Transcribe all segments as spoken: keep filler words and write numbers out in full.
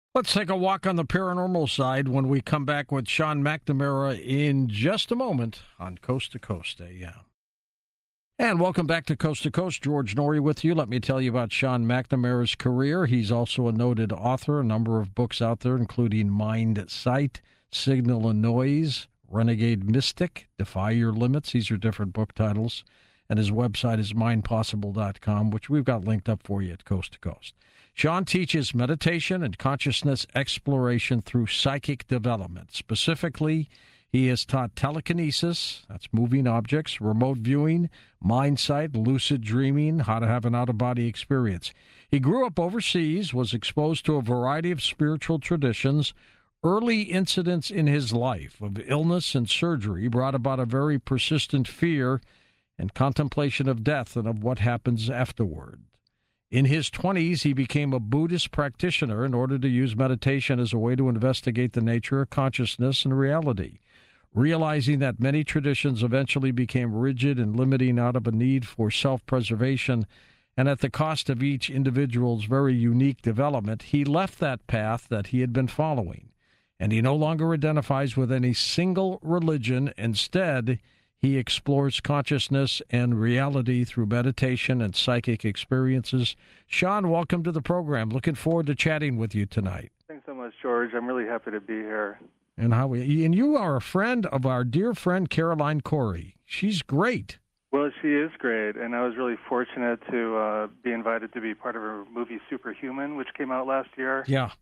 Let's take a walk on the paranormal side when we come back with Sean McNamara in just a moment on Coast to Coast A M. And welcome back to Coast to Coast. George Norrie with you. Let me tell you about Sean McNamara's career. He's also a noted author, a number of books out there, including Mind Sight, Signal and Noise, Renegade Mystic, Defy Your Limits. These are different book titles. And his website is mind possible dot com, which we've got linked up for you at Coast to Coast. Sean teaches meditation and consciousness exploration through psychic development. Specifically, he has taught telekinesis, that's moving objects, remote viewing, mind sight, lucid dreaming, how to have an out-of-body experience. He grew up overseas, was exposed to a variety of spiritual traditions. Early incidents in his life of illness and surgery brought about a very persistent fear and contemplation of death and of what happens afterward. In his twenties, he became a Buddhist practitioner in order to use meditation as a way to investigate the nature of consciousness and reality. Realizing that many traditions eventually became rigid and limiting out of a need for self-preservation and at the cost of each individual's very unique development, he left that path that he had been following. And he no longer identifies with any single religion. Instead, he explores consciousness and reality through meditation and psychic experiences. Sean, welcome to the program. Looking forward to chatting with you tonight. Thanks so much, George. I'm really happy to be here. And how we, and you are a friend of our dear friend Caroline Corey. She's great. Well, she is great, and I was really fortunate to uh, be invited to be part of her movie Superhuman, which came out last year. Yeah.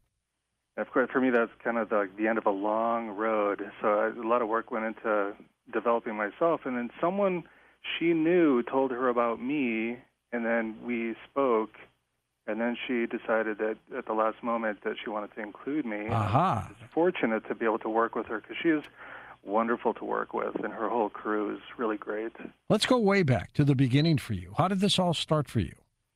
Of course, for me, that's kind of the, the end of a long road. So I, a lot of work went into developing myself, and then someone she knew told her about me, and then we spoke, and then she decided that at the last moment that she wanted to include me. Aha. I was fortunate to be able to work with her because she is wonderful to work with, and her whole crew is really great. Let's go way back to the beginning for you. How did this all start for you?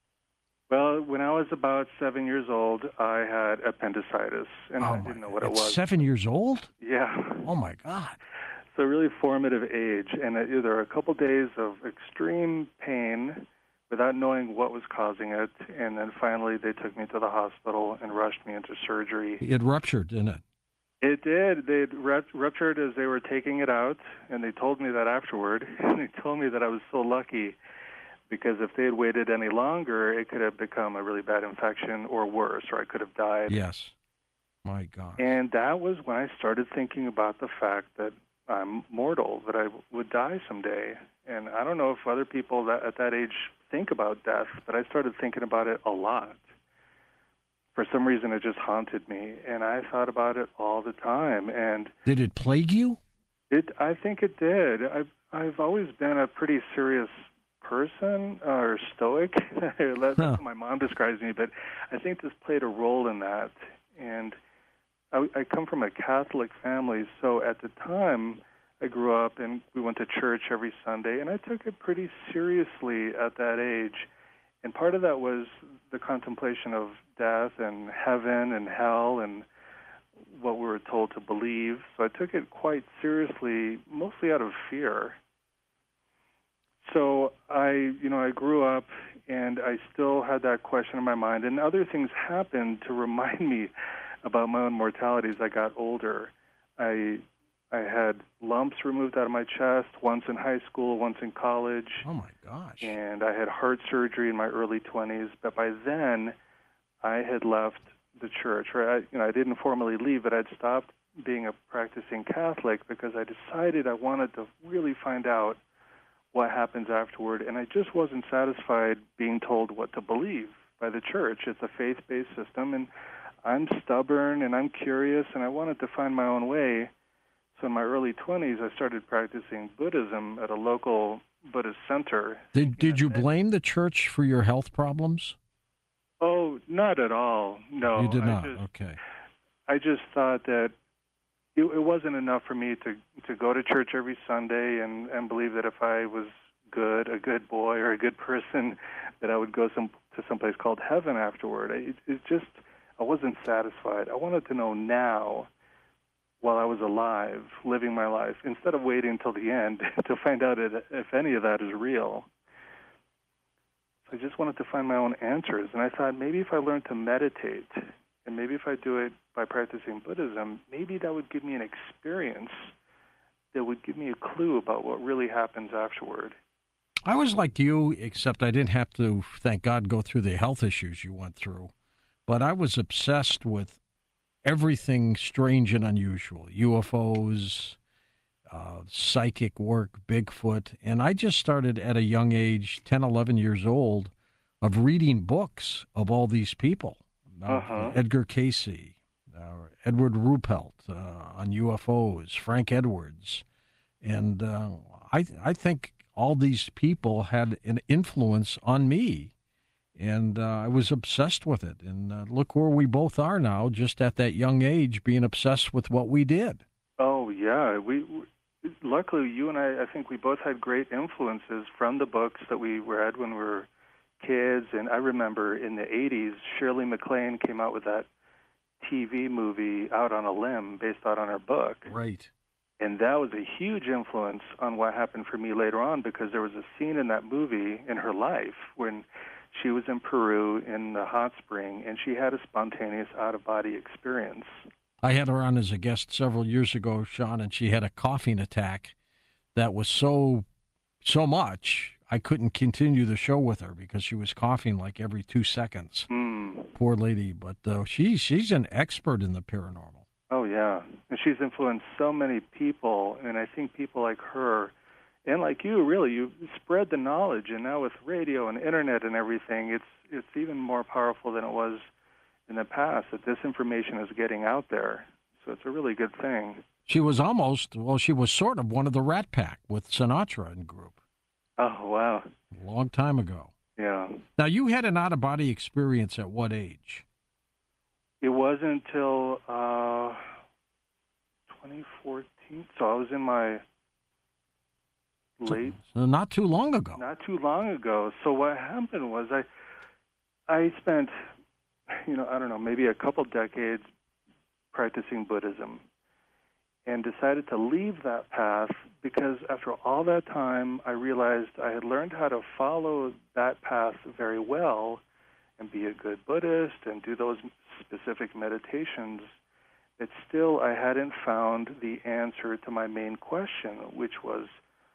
Well, when I was about seven years old, I had appendicitis, and Oh I my, didn't know what at it was. Seven years old? Yeah. Oh, my God. So really formative age, and uh, there were a couple days of extreme pain without knowing what was causing it, and then finally they took me to the hospital and rushed me into surgery. It ruptured, didn't it? It did. They ruptured as they were taking it out, and they told me that afterward. And they told me that I was so lucky because if they had waited any longer, it could have become a really bad infection or worse, or I could have died. Yes. My God. And that was when I started thinking about the fact that I'm mortal, that I would die someday. And I don't know if other people that, at that age think about death, but I started thinking about it a lot. For some reason, it just haunted me, and I thought about it all the time. And did it plague you? It, I think it did. I've, I've always been a pretty serious person, uh, or stoic. That's huh. how my mom describes me, but I think this played a role in that. And I, I come from a Catholic family, so at the time I grew up and we went to church every Sunday, and I took it pretty seriously at that age. And part of that was the contemplation of death and heaven and hell and what we were told to believe. So I took it quite seriously, mostly out of fear. So I, you know, I grew up and I still had that question in my mind. And other things happened to remind me about my own mortality as I got older. I I had lumps removed out of my chest, once in high school, once in college. Oh, my gosh. And I had heart surgery in my early twenties. But by then, I had left the church. Or I, you know, I didn't formally leave, but I'd stopped being a practicing Catholic because I decided I wanted to really find out what happens afterward. And I just wasn't satisfied being told what to believe by the church. It's a faith-based system, and I'm stubborn, and I'm curious, and I wanted to find my own way. So in my early twenties, I started practicing Buddhism at a local Buddhist center. Did did you blame the church for your health problems? Oh, not at all. No. You did not? I just, okay. I just thought that it, it wasn't enough for me to, to go to church every Sunday and, and believe that if I was good, a good boy or a good person, that I would go some to some place called heaven afterward. It, it just, I wasn't satisfied. I wanted to know now, while I was alive, living my life, instead of waiting until the end to find out if any of that is real. So I just wanted to find my own answers, and I thought maybe if I learned to meditate, And maybe if I do it by practicing Buddhism, maybe that would give me an experience that would give me a clue about what really happens afterward. I was like you, except I didn't have to, thank God, go through the health issues you went through. But I was obsessed with everything strange and unusual, U F Os, uh, psychic work, Bigfoot. And I just started at a young age, ten, eleven years old, of reading books of all these people. Uh, Uh-huh. Edgar Casey, uh, Edward Ruppelt uh, on U F Os, Frank Edwards. And uh, I, I think all these people had an influence on me. And uh, I was obsessed with it. And uh, look where we both are now, just at that young age, being obsessed with what we did. Oh, yeah. We, we luckily, you and I, I think we both had great influences from the books that we read when we were kids. And I remember in the eighties, Shirley MacLaine came out with that T V movie, Out on a Limb, based out on her book. Right. And that was a huge influence on what happened for me later on, because there was a scene in that movie in her life when she was in Peru in the hot spring, and she had a spontaneous out-of-body experience. I had her on as a guest several years ago, Sean, and she had a coughing attack that was so, so much, I couldn't continue the show with her because she was coughing like every two seconds. Mm. Poor lady. But uh, she, she's an expert in the paranormal. Oh, yeah. And she's influenced so many people, and I think people like her and like you, really, you spread the knowledge, and now with radio and internet and everything, it's it's even more powerful than it was in the past, that this information is getting out there. So it's a really good thing. She was almost, well, she was sort of one of the Rat Pack with Sinatra and group. Oh, wow. A long time ago. Yeah. Now, you had an out-of-body experience at what age? It wasn't until uh, twenty fourteen, so I was in my late... So not too long ago. Not too long ago. So what happened was I, I spent, you know, I don't know, maybe a couple decades practicing Buddhism, and decided to leave that path because after all that time, I realized I had learned how to follow that path very well and be a good Buddhist and do those specific meditations, but still I hadn't found the answer to my main question, which was,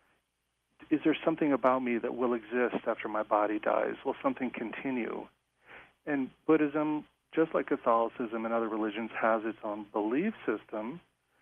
is there something about me that will exist after my body dies? Will something continue? And Buddhism, just like Catholicism and other religions, has its own belief system.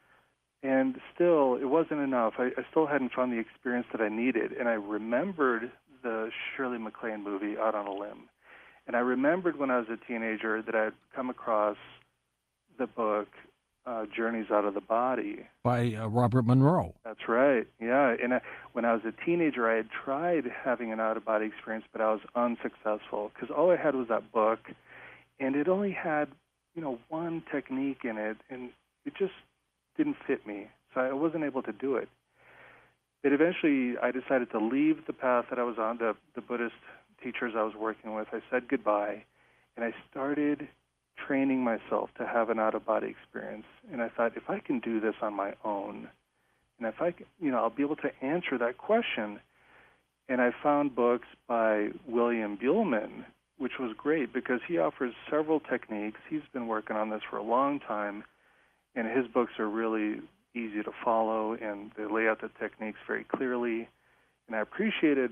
And still, it wasn't enough. I, I still hadn't found the experience that I needed. And I remembered the Shirley MacLaine movie, Out on a Limb. And I remembered when I was a teenager that I had come across the book, uh, Journeys Out of the Body. By uh, Robert Monroe. That's right, yeah. And I, when I was a teenager, I had tried having an out-of-body experience, but I was unsuccessful because all I had was that book, and it only had, you know, one technique in it, and it just didn't fit me, so I wasn't able to do it. But eventually, I decided to leave the path that I was on, the, the Buddhist teachers I was working with. I said goodbye, and I started training myself to have an out-of-body experience. And I thought, if I can do this on my own, and if I can, you know, I'll be able to answer that question. And I found books by William Buhlman, which was great because he offers several techniques. He's been working on this for a long time, and his books are really easy to follow, and they lay out the techniques very clearly. And I appreciated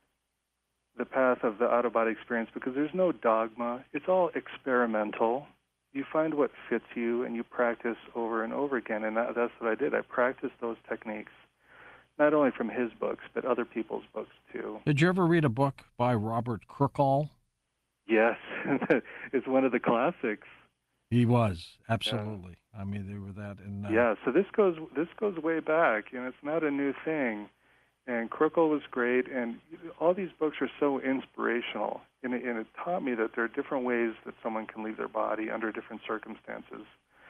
the path of the out-of-body experience because there's no dogma. It's all experimental. You find what fits you, and you practice over and over again, and that, that's what I did. I practiced those techniques, not only from his books, but other people's books, too. Did you ever read a book by Robert Crookall? Yes. It's one of the classics. He was, absolutely. Yeah. I mean, they were that. And, uh, yeah, so this goes this goes way back, and it's not a new thing. And Crookall was great, and all these books are so inspirational, and it, and it taught me that there are different ways that someone can leave their body under different circumstances.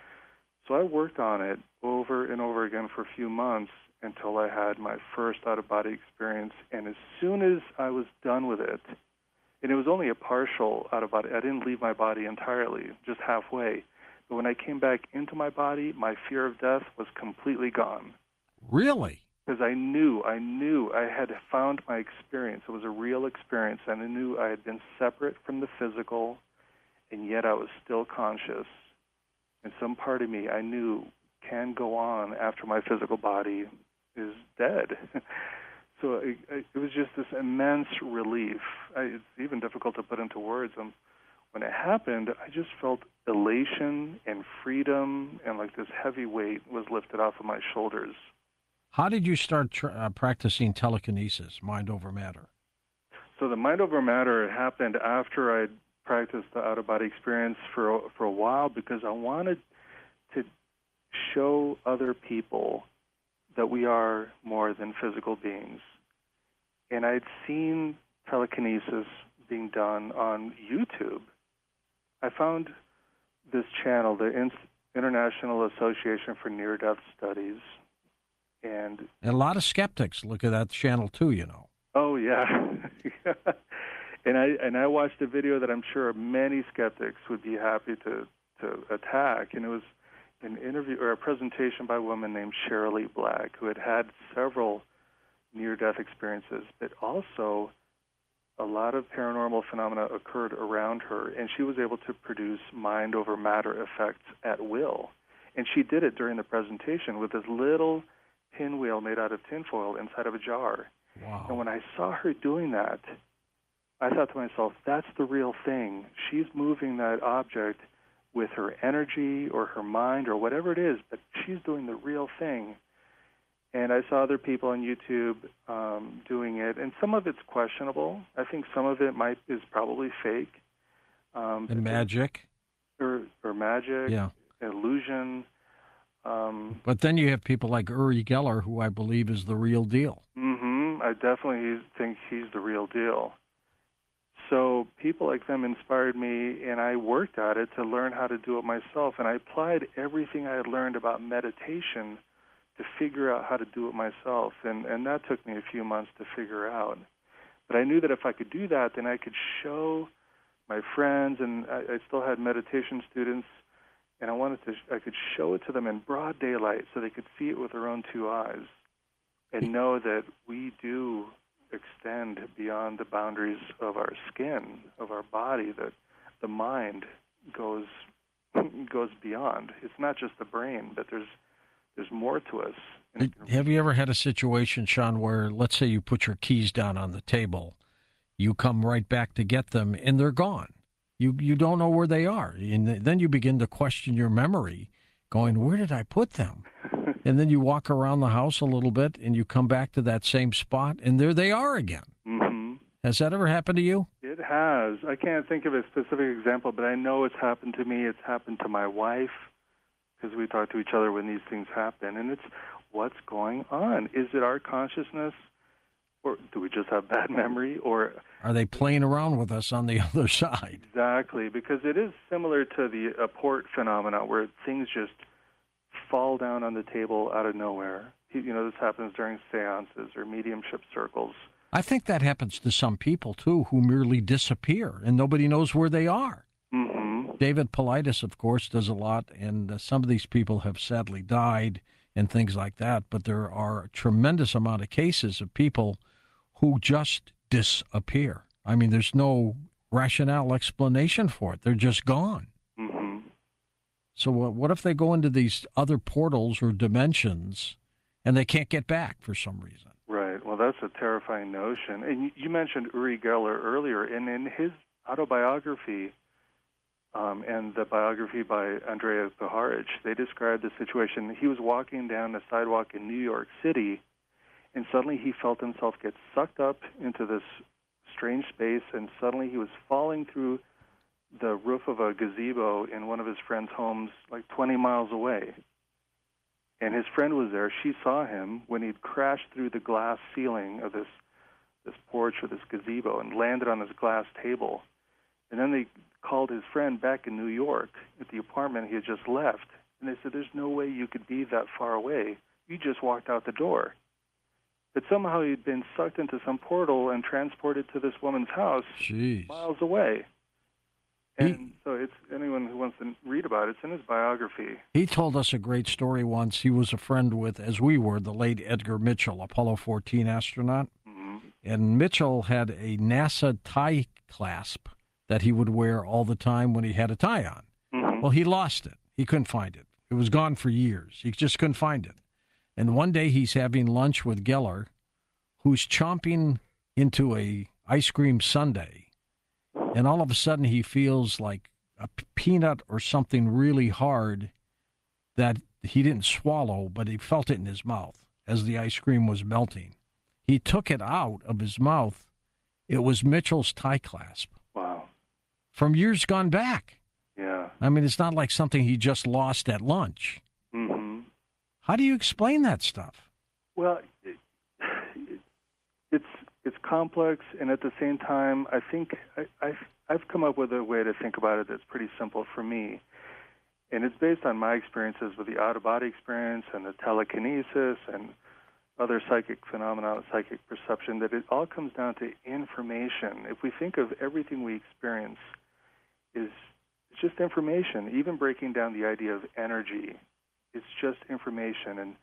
So I worked on it over and over again for a few months until I had my first out-of-body experience, and as soon as I was done with it, and it was only a partial out-of-body, I didn't leave my body entirely, just halfway, but when I came back into my body, my fear of death was completely gone. Really? Because I knew, I knew I had found my experience. It was a real experience, and I knew I had been separate from the physical, and yet I was still conscious. And some part of me I knew can go on after my physical body is dead. So it, it was just this immense relief. I, it's even difficult to put into words. Um, when it happened, I just felt elation and freedom, and like this heavy weight was lifted off of my shoulders. How did you start tr- uh, practicing telekinesis, mind over matter? So the mind over matter happened after I'd practiced the out-of-body experience for for a while, because I wanted to show other people that we are more than physical beings. And I'd seen telekinesis being done on YouTube. I found this channel, the In- International Association for Near-Death Studies, and, and a lot of skeptics look at that channel too, you know. Oh yeah, and I and I watched a video that I'm sure many skeptics would be happy to to attack, and it was an interview or a presentation by a woman named Shirley Black, who had had several near-death experiences, but also a lot of paranormal phenomena occurred around her, and she was able to produce mind over matter effects at will. And she did it during the presentation with this little pinwheel made out of tinfoil inside of a jar. Wow. And when I saw her doing that, I thought to myself, that's the real thing. She's moving that object with her energy or her mind or whatever it is, but she's doing the real thing. And I saw other people on YouTube um, doing it, and some of it's questionable. I think some of it might is probably fake. Um, and magic. Or, or magic, yeah. illusion. Um, but then you have people like Uri Geller, who I believe is the real deal. Mm-hmm. I definitely think he's the real deal. So people like them inspired me, and I worked at it to learn how to do it myself. And I applied everything I had learned about meditation to figure out how to do it myself. And, and that took me a few months to figure out. But I knew that if I could do that, then I could show my friends, and I, I still had meditation students, and I wanted to, I could show it to them in broad daylight so they could see it with their own two eyes and know that we do extend beyond the boundaries of our skin, of our body, that the mind goes goes beyond. It's not just the brain, but there's there's more to us. Have you ever had a situation, Sean, where let's say you put your keys down on the table, you come right back to get them, and they're gone? You you don't know where they are, and then you begin to question your memory, going, where did I put them? And then you walk around the house a little bit, and you come back to that same spot, and there they are again. Mm-hmm. Has that ever happened to you? It has. I can't think of a specific example, but I know it's happened to me. It's happened to my wife, because we talk to each other when these things happen. And it's, what's going on? Is it our consciousness, or do we just have bad memory? Or are they playing around with us on the other side? Exactly, because it is similar to the apport phenomena, where things just fall down on the table out of nowhere. You know, this happens during seances or mediumship circles. I think that happens to some people, too, who merely disappear, and nobody knows where they are. Mm-hmm. David Paulides, of course, does a lot, and uh, some of these people have sadly died and things like that, but there are a tremendous amount of cases of people who just disappear. I mean, there's no rationale explanation for it. They're just gone. Mm-hmm. So what if they go into these other portals or dimensions and they can't get back for some reason? Right. Well, that's a terrifying notion. And you mentioned Uri Geller earlier, and in his autobiography um, and the biography by Andrea Puharich, they described the situation. He was walking down the sidewalk in New York City, and suddenly he felt himself get sucked up into this strange space, and suddenly he was falling through the roof of a gazebo in one of his friend's homes like twenty miles away. And his friend was there. She saw him when he'd crashed through the glass ceiling of this this porch or this gazebo and landed on this glass table. And then they called his friend back in New York at the apartment he had just left. And they said, there's no way you could be that far away. You just walked out the door. But somehow he'd been sucked into some portal and transported to this woman's house Jeez. miles away. And he, so it's anyone who wants to read about it, it's in his biography. He told us a great story once. He was a friend with, as we were, the late Edgar Mitchell, Apollo fourteen astronaut. Mm-hmm. And Mitchell had a NASA tie clasp that he would wear all the time when he had a tie on. Mm-hmm. Well, he lost it. He couldn't find it. It was gone for years. He just couldn't find it. And one day he's having lunch with Geller, who's chomping into a ice cream sundae, and all of a sudden he feels like a p- peanut or something really hard that he didn't swallow, but he felt it in his mouth as the ice cream was melting. He took it out of his mouth. It was Mitchell's tie clasp Wow. from years gone back. Yeah. I mean, it's not like something he just lost at lunch. Mm-hmm. How do you explain that stuff? Well, it, it, it's it's complex, and at the same time, I think I, I've I've come up with a way to think about it that's pretty simple for me, and it's based on my experiences with the out-of-body experience and the telekinesis and other psychic phenomena, psychic perception. That it all comes down to information. If we think of everything we experience is it's just information, even breaking down the idea of energy. It's just information, and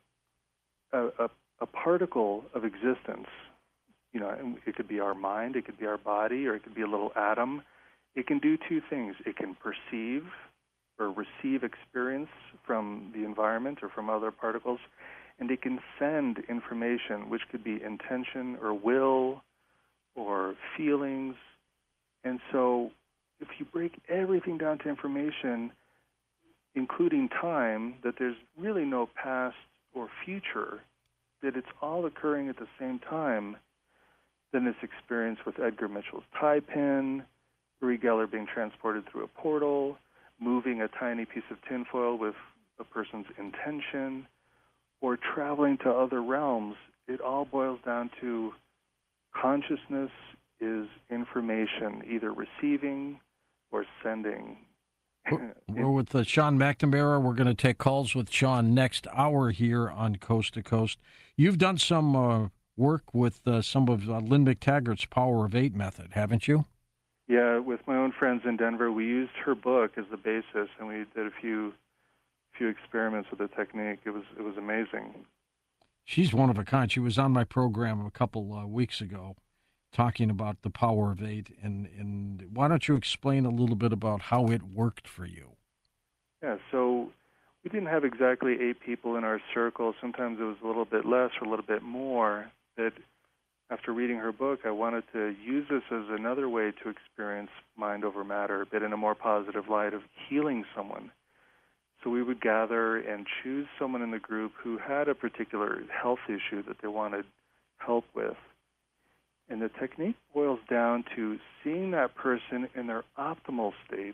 a, a, a particle of existence, you know, and it could be our mind, it could be our body, or it could be a little atom. It can do two things. It can perceive or receive experience from the environment or from other particles, and it can send information, which could be intention or will or feelings. And so if you break everything down to information, including time, that there's really no past or future, that it's all occurring at the same time, then this experience with Edgar Mitchell's tie pin, Uri Geller being transported through a portal, moving a tiny piece of tinfoil with a person's intention, or traveling to other realms, it all boils down to consciousness is information, either receiving or sending. We're, we're with uh, Sean McNamara. We're going to take calls with Sean next hour here on Coast to Coast. You've done some uh, work with uh, some of uh, Lynn McTaggart's Power of Eight method, haven't you? Yeah, with my own friends in Denver, we used her book as the basis, and we did a few few experiments with the technique. It was it was amazing. She's one of a kind. She was on my program a couple uh, weeks ago, talking about the Power of Eight, and, and why don't you explain a little bit about how it worked for you? Yeah, so we didn't have exactly eight people in our circle. Sometimes it was a little bit less or a little bit more. But after reading her book, I wanted to use this as another way to experience mind over matter, but in a more positive light of healing someone. So we would gather and choose someone in the group who had a particular health issue that they wanted help with. And the technique boils down to seeing that person in their optimal state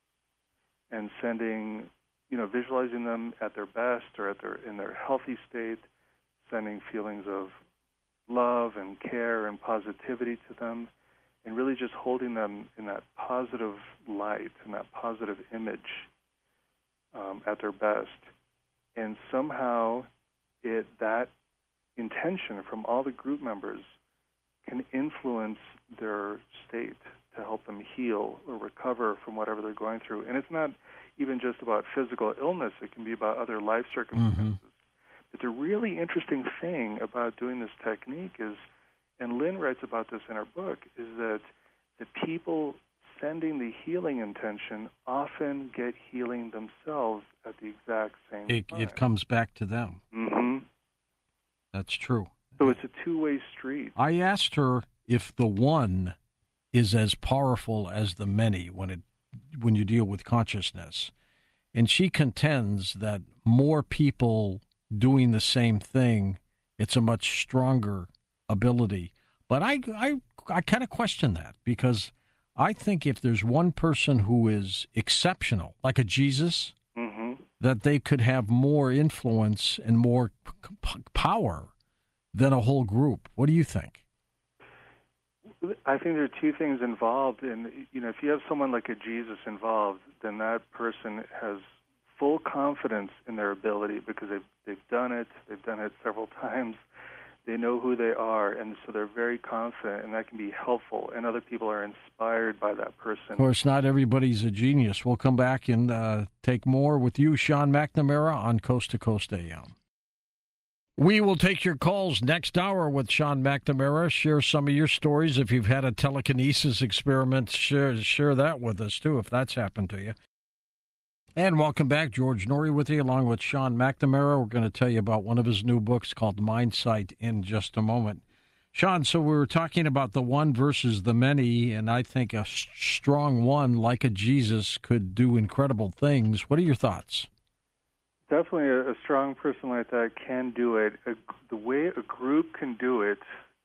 and sending, you know, visualizing them at their best or at their in their healthy state, sending feelings of love and care and positivity to them, and really just holding them in that positive light and that positive image um, at their best. And somehow it that intention from all the group members can influence their state to help them heal or recover from whatever they're going through. And it's not even just about physical illness. It can be about other life circumstances. Mm-hmm. But the really interesting thing about doing this technique is, and Lynn writes about this in her book, is that the people sending the healing intention often get healing themselves at the exact same it, time. It comes back to them. Mm-hmm. That's true. So it's a two-way street. I asked her if the one is as powerful as the many when it when you deal with consciousness. And she contends that more people doing the same thing, it's a much stronger ability. But I, I, I kind of question that, because I think if there's one person who is exceptional, like a Jesus, mm-hmm. that they could have more influence and more p- p- power than a whole group. What do you think? I think there are two things involved. And, you know, if you have someone like a Jesus involved, then that person has full confidence in their ability because they've, they've done it. They've done it several times. They know who they are, and so they're very confident, and that can be helpful. And other people are inspired by that person. Of course, not everybody's a genius. We'll come back and uh, take more with you, Sean McNamara, on Coast to Coast A M. We will take your calls next hour with Sean McNamara. Share some of your stories. If you've had a telekinesis experiment, share, share that with us, too, if that's happened to you. And welcome back. George Noory with you, along with Sean McNamara. We're going to tell you about one of his new books called Mindsight in just a moment. Sean, so we were talking about the one versus the many, and I think a strong one, like a Jesus, could do incredible things. What are your thoughts? Definitely a, a strong person like that can do it. A, the way a group can do it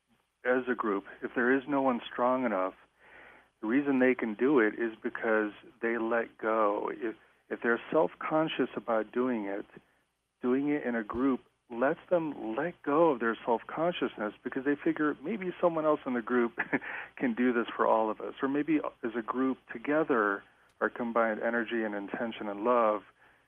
as a group, if there is no one strong enough, the reason they can do it is because they let go. If, if they're self-conscious about doing it, doing it in a group lets them let go of their self-consciousness because they figure maybe someone else in the group can do this for all of us. Or maybe as a group together, our combined energy and intention and love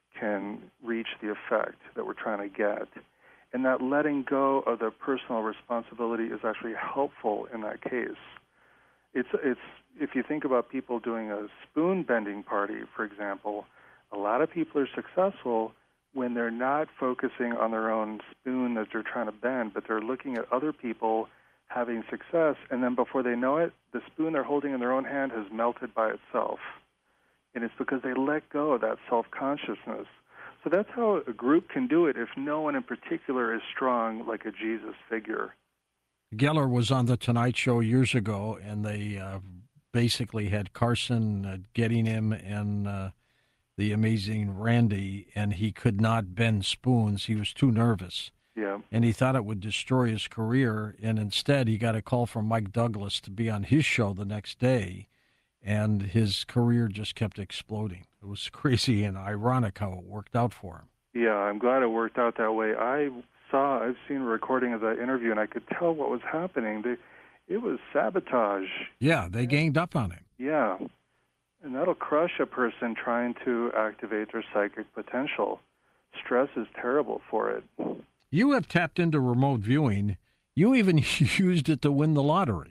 can reach the effect that we're trying to get. And that letting go of the personal responsibility is actually helpful in that case. It's, it's, if you think about people doing a spoon bending party, for example, a lot of people are successful when they're not focusing on their own spoon that they're trying to bend, but they're looking at other people having success, and then before they know it, the spoon they're holding in their own hand has melted by itself. And it's because they let go of that self-consciousness. So that's how a group can do it if no one in particular is strong like a Jesus figure. Geller was on The Tonight Show years ago, and they uh, basically had Carson uh, getting him and uh, the amazing Randy, and he could not bend spoons. He was too nervous. Yeah. And he thought it would destroy his career, and instead he got a call from Mike Douglas to be on his show the next day, and his career just kept exploding. It was crazy and ironic how it worked out for him. Yeah, I'm glad it worked out that way. I saw, I've seen a recording of that interview, and I could tell what was happening. They, it was sabotage. Yeah, they ganged up on him. Yeah, and that'll crush a person trying to activate their psychic potential. Stress is terrible for it. You have tapped into remote viewing. You even used it to win the lottery.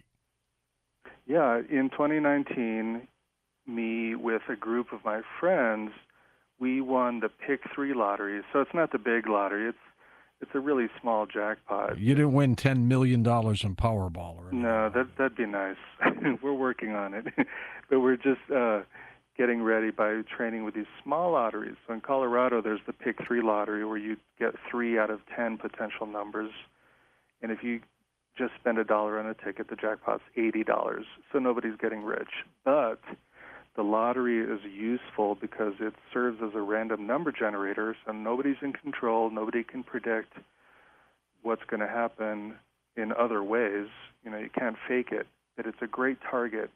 Yeah, in twenty nineteen, me with a group of my friends, we won the Pick Three lottery. So it's not the big lottery. It's it's a really small jackpot. You didn't win ten million dollars in Powerball or anything. No, that, that'd be nice. We're working on it. But we're just uh, getting ready by training with these small lotteries. So in Colorado, there's the Pick Three lottery where you get three out of ten potential numbers. And if you just spend a dollar on a ticket, the jackpot's eighty dollars. So nobody's getting rich. But the lottery is useful because it serves as a random number generator, so nobody's in control. Nobody can predict what's going to happen in other ways. You know, you can't fake it, but it's a great target.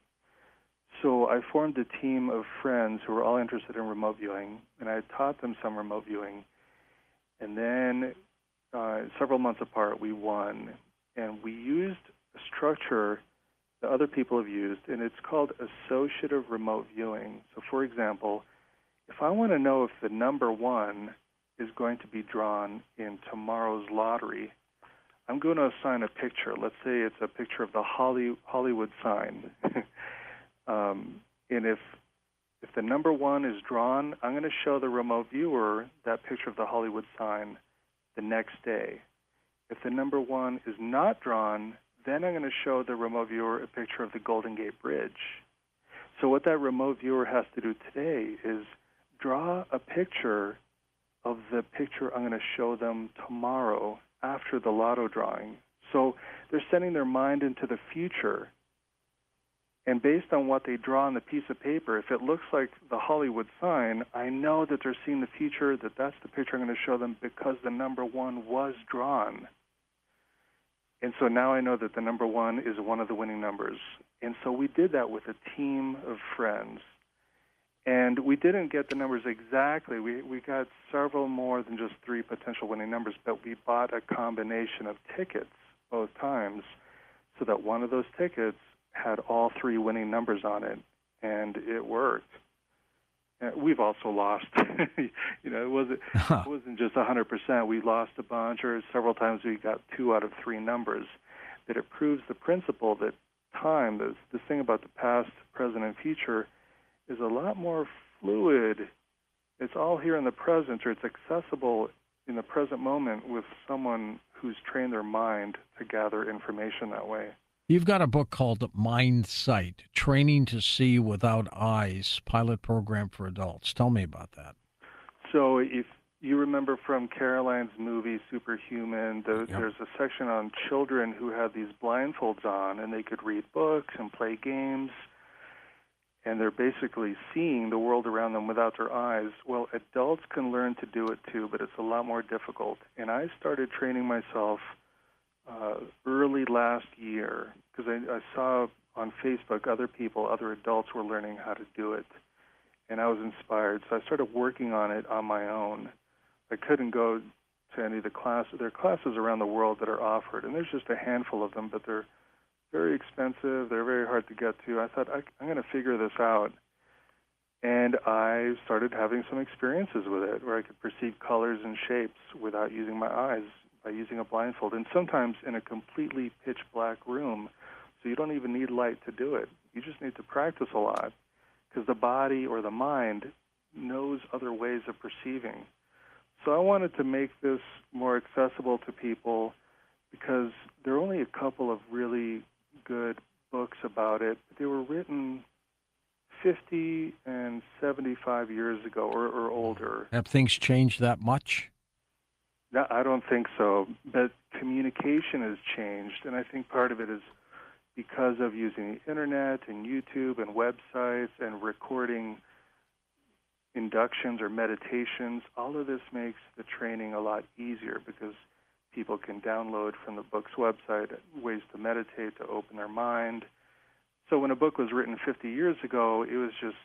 So I formed a team of friends who were all interested in remote viewing, and I taught them some remote viewing. And then uh, several months apart, we won, and we used a structure that other people have used, and it's called associative remote viewing. So, for example, if I want to know if the number one is going to be drawn in tomorrow's lottery, I'm going to assign a picture. Let's say it's a picture of the Holly, Hollywood sign. um, and if if the number one is drawn, I'm going to show the remote viewer that picture of the Hollywood sign the next day. If the number one is not drawn, then I'm going to show the remote viewer a picture of the Golden Gate Bridge. So what that remote viewer has to do today is draw a picture of the picture I'm going to show them tomorrow after the lotto drawing. So they're sending their mind into the future. And based on what they draw on the piece of paper, if it looks like the Hollywood sign, I know that they're seeing the future, that that's the picture I'm going to show them because the number one was drawn. And so now I know that the number one is one of the winning numbers. And so we did that with a team of friends. And we didn't get the numbers exactly. We we got several more than just three potential winning numbers, but we bought a combination of tickets both times so that one of those tickets had all three winning numbers on it, and it worked. And we've also lost. you know, it wasn't it wasn't just one hundred percent. We lost a bunch, or several times we got two out of three numbers. But it proves the principle that time, this, this thing about the past, present, and future, is a lot more fluid. It's all here in the present, or it's accessible in the present moment with someone who's trained their mind to gather information that way. You've got a book called Mind Sight, Training to See Without Eyes, pilot program for adults. Tell me about that. So if you remember from Caroline's movie Superhuman, the, Yep. there's a section on children who had these blindfolds on, and they could read books and play games, and they're basically seeing the world around them without their eyes. Well, adults can learn to do it too, but it's a lot more difficult. And I started training myself uh, early last year because I, I saw on Facebook other people, other adults were learning how to do it, and I was inspired. So I started working on it on my own. I couldn't go to any of the classes. There are classes around the world that are offered, and there's just a handful of them, but they're very expensive. They're very hard to get to. I thought, I, I'm going to figure this out. And I started having some experiences with it where I could perceive colors and shapes without using my eyes by using a blindfold, and sometimes in a completely pitch black room. So you don't even need light to do it. You just need to practice a lot because the body or the mind knows other ways of perceiving. So I wanted to make this more accessible to people because there are only a couple of really good books about it. They were written fifty and seventy-five years ago or, or older. Have things changed that much? No, I don't think so. But communication has changed, and I think part of it is because of using the internet and YouTube and websites and recording inductions or meditations. All of this makes the training a lot easier because people can download from the book's website ways to meditate, to open their mind. So when a book was written fifty years ago, it was just,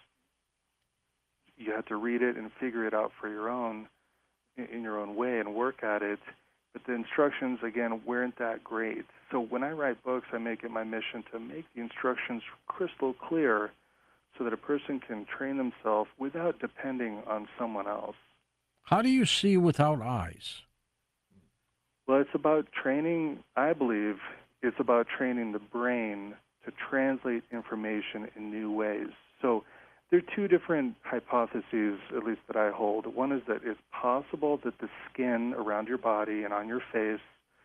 you had to read it and figure it out for your own, in your own way and work at it. But the instructions, again, weren't that great. So when I write books, I make it my mission to make the instructions crystal clear so that a person can train themselves without depending on someone else. How do you see without eyes? Well, it's about training, I believe, it's about training the brain to translate information in new ways. So there are two different hypotheses, at least that I hold. One is that it's possible that the skin around your body and on your face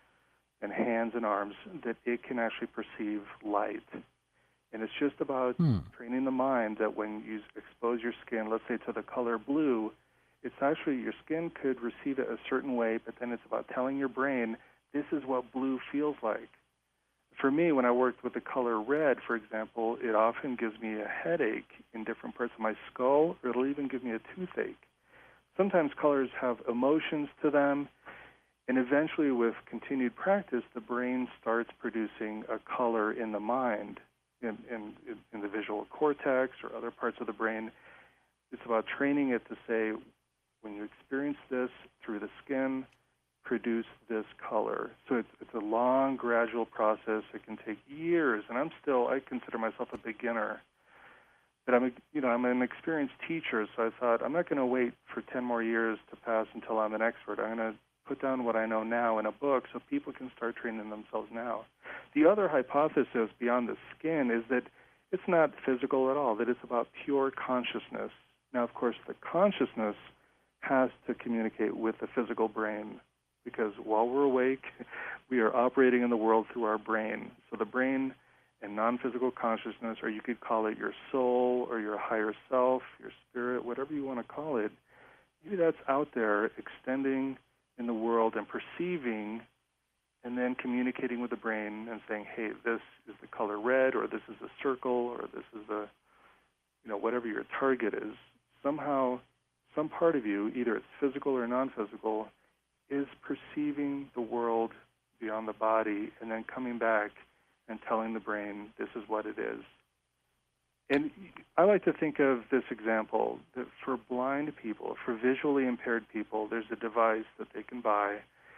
and hands and arms, that it can actually perceive light. And it's just about Hmm. training the mind that when you expose your skin, let's say to the color blue, it's actually your skin could receive it a certain way, but then it's about telling your brain, this is what blue feels like. For me, when I worked with the color red, for example, it often gives me a headache in different parts of my skull, or it'll even give me a toothache. Sometimes colors have emotions to them, and eventually with continued practice, the brain starts producing a color in the mind, in, in, in the visual cortex or other parts of the brain. It's about training it to say, when you experience this through the skin, produce this color. So it's, it's a long, gradual process. It can take years, and I'm still, I consider myself a beginner. But I'm, a, you know, I'm an experienced teacher, so I thought I'm not going to wait for ten more years to pass until I'm an expert. I'm going to put down what I know now in a book so people can start training themselves now. The other hypothesis beyond the skin is that it's not physical at all, that it's about pure consciousness. Now, of course, the consciousness has to communicate with the physical brain, because while we're awake, we are operating in the world through our brain. So the brain and non-physical consciousness, or you could call it your soul or your higher self, your spirit, whatever you want to call it, maybe that's out there extending in the world and perceiving and then communicating with the brain and saying, hey, this is the color red, or this is a circle, or this is the, you know, whatever your target is. Somehow, some part of you, either it's physical or non-physical, is perceiving the world beyond the body and then coming back and telling the brain, this is what it is. And I like to think of this example that for blind people, for visually impaired people, there's a device that they can buy,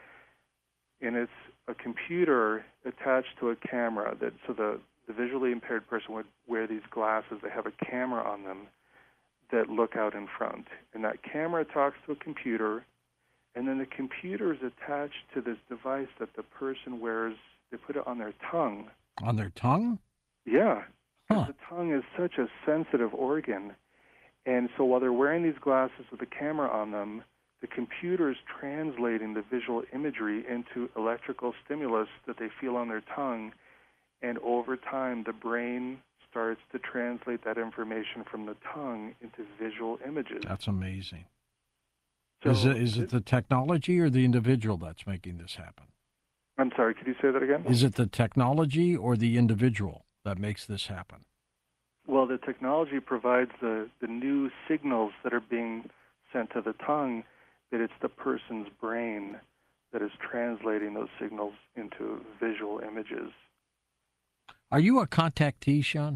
and it's a computer attached to a camera. That so the, the visually impaired person would wear these glasses. They have a camera on them that look out in front. And that camera talks to a computer, and then the computer is attached to this device that the person wears. They put it on their tongue. On their tongue? Yeah. Huh. The tongue is such a sensitive organ. And so while they're wearing these glasses with the camera on them, the computer's translating the visual imagery into electrical stimulus that they feel on their tongue, and over time the brain starts to translate that information from the tongue into visual images. That's amazing. So is it is it the technology or the individual that's making this happen? I'm sorry, could you say that again? Is it the technology or the individual that makes this happen? Well, the technology provides the, the new signals that are being sent to the tongue, that it's the person's brain that is translating those signals into visual images. Are you a contactee, Sean?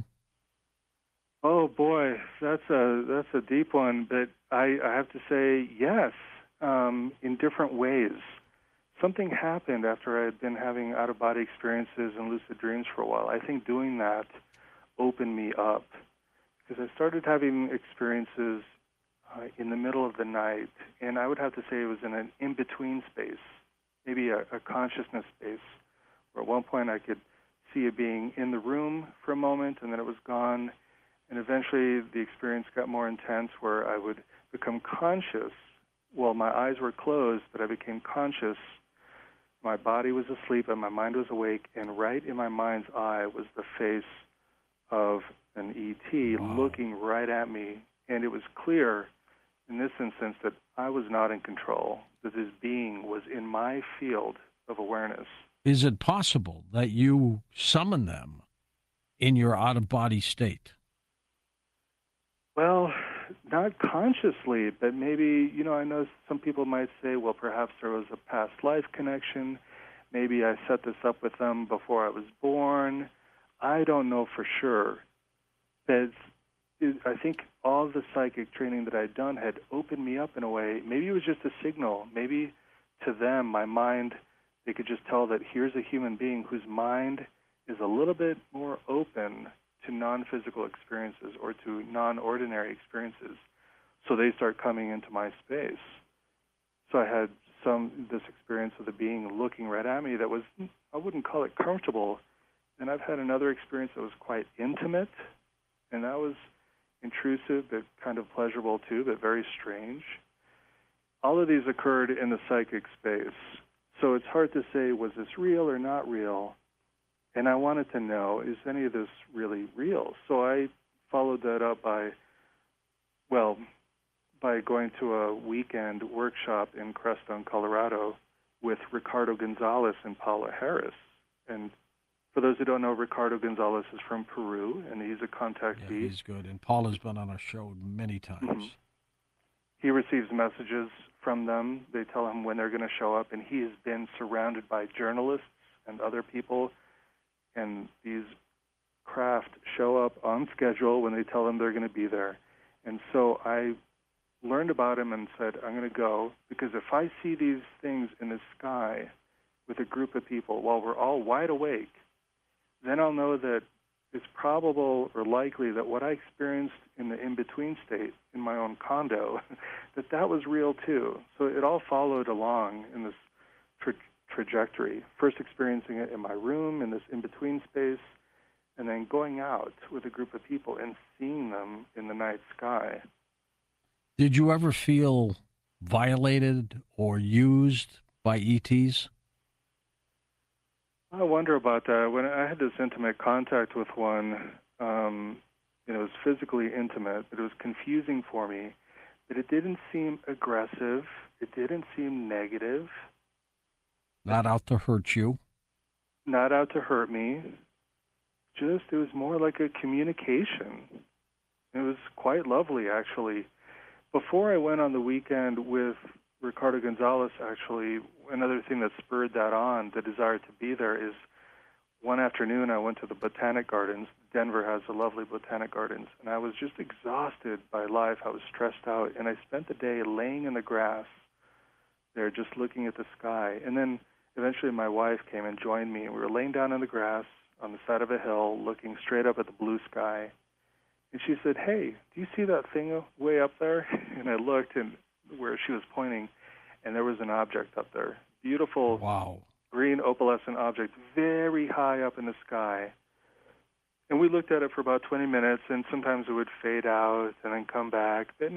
Oh boy, that's a that's a deep one, but I, I have to say yes, um, in different ways. Something happened after I had been having out-of-body experiences and lucid dreams for a while. I think doing that opened me up because I started having experiences uh, in the middle of the night, and I would have to say it was in an in-between space, maybe a, a consciousness space, where at one point I could see a being in the room for a moment, and then it was gone. And eventually the experience got more intense where I would become conscious. Well, my eyes were closed, but I became conscious. My body was asleep and my mind was awake, and right in my mind's eye was the face of an E T Wow. looking right at me. And it was clear in this instance that I was not in control, that this being was in my field of awareness. Is it possible that you summon them in your out-of-body state? Well, not consciously, but maybe, you know, I know some people might say, well, perhaps there was a past life connection. Maybe I set this up with them before I was born. I don't know for sure. But I think all the psychic training that I'd done had opened me up in a way. Maybe it was just a signal. Maybe to them, my mind, they could just tell that here's a human being whose mind is a little bit more open to non-physical experiences or to non-ordinary experiences. So they start coming into my space. So I had some this experience of the being looking right at me that was, I wouldn't call it comfortable. And I've had another experience that was quite intimate, and that was intrusive but kind of pleasurable too, but very strange. All of these occurred in the psychic space. So it's hard to say, was this real or not real? And I wanted to know, is any of this really real? So I followed that up by, well, by going to a weekend workshop in Crestone, Colorado with Ricardo Gonzalez and Paula Harris. And for those who don't know, Ricardo Gonzalez is from Peru, and he's a contactee. Yeah, he's good. And Paul has been on our show many times. Mm-hmm. He receives messages from them. They tell him when they're going to show up, and he has been surrounded by journalists and other people, and these craft show up on schedule when they tell him they're going to be there. And so I learned about him and said, I'm going to go, because if I see these things in the sky with a group of people while we're all wide awake, then I'll know that it's probable or likely that what I experienced in the in-between state in my own condo, that that was real too. So it all followed along in this tra- trajectory, first experiencing it in my room in this in-between space, and then going out with a group of people and seeing them in the night sky. Did you ever feel violated or used by E Ts? I wonder about that. When I had this intimate contact with one, um, you know, it was physically intimate, but it was confusing for me. But it didn't seem aggressive. It didn't seem negative. Not out to hurt you? Not out to hurt me. Just, it was more like a communication. It was quite lovely, actually. Before I went on the weekend with Ricardo Gonzalez, actually, another thing that spurred that on, the desire to be there, is one afternoon I went to the Botanic Gardens. Denver has a lovely Botanic Gardens, and I was just exhausted by life. I was stressed out, and I spent the day laying in the grass there just looking at the sky. And then eventually my wife came and joined me, and we were laying down in the grass on the side of a hill looking straight up at the blue sky. And she said, hey, do you see that thing way up there? And I looked and where she was pointing, and there was an object up there. Beautiful Wow. green opalescent object, very high up in the sky. And we looked at it for about twenty minutes, and sometimes it would fade out and then come back, but not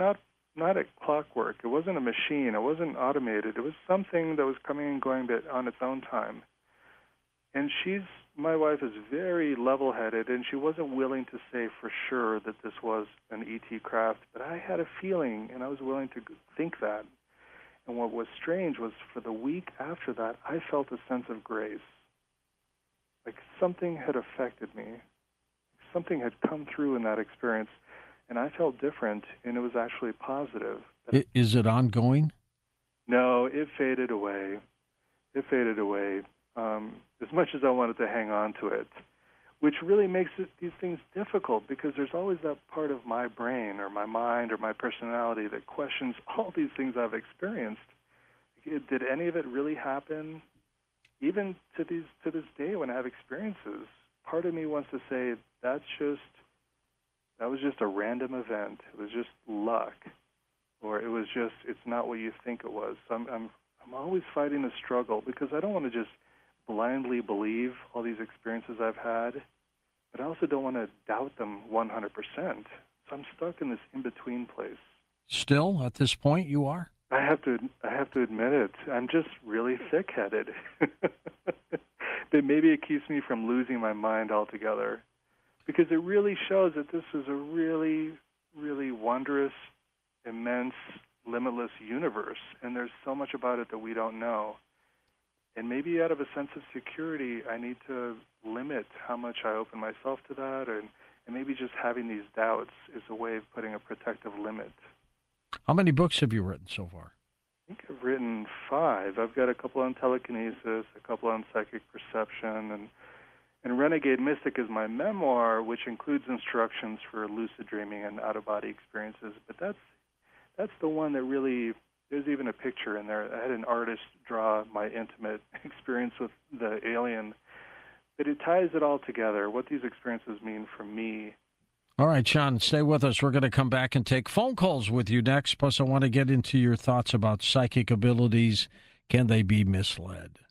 not a clockwork. It wasn't a machine. It wasn't automated. It was something that was coming and going but on its own time. And she's, my wife is very level-headed, and she wasn't willing to say for sure that this was an E T craft, but I had a feeling, and I was willing to think that. And what was strange was for the week after that, I felt a sense of grace. Like something had affected me. Something had come through in that experience, and I felt different, and it was actually positive. I- Is it ongoing? No, it faded away. It faded away. Um, as much as I wanted to hang on to it, which really makes it, these things difficult because there's always that part of my brain or my mind or my personality that questions all these things I've experienced. Did any of it really happen? Even to these to this day when I have experiences, part of me wants to say that's just that was just a random event. It was just luck, or it was just it's not what you think it was. So I'm I'm I'm always fighting the struggle because I don't want to just blindly believe all these experiences I've had, but I also don't want to doubt them one hundred percent. So I'm stuck in this in-between place. Still, at this point, you are? I have to I have to admit it. I'm just really thick-headed. But maybe it keeps me from losing my mind altogether because it really shows that this is a really, really wondrous, immense, limitless universe, and there's so much about it that we don't know. And maybe out of a sense of security, I need to limit how much I open myself to that, and, and maybe just having these doubts is a way of putting a protective limit. How many books have you written so far? I think I've written five. I've got a couple on telekinesis, a couple on psychic perception, and, and Renegade Mystic is my memoir, which includes instructions for lucid dreaming and out-of-body experiences. But that's that's the one that really, there's even a picture in there. I had an artist draw my intimate experience with the alien. But it ties it all together, what these experiences mean for me. All right, Sean, stay with us. We're going to come back and take phone calls with you next. Plus, I want to get into your thoughts about psychic abilities. Can they be misled?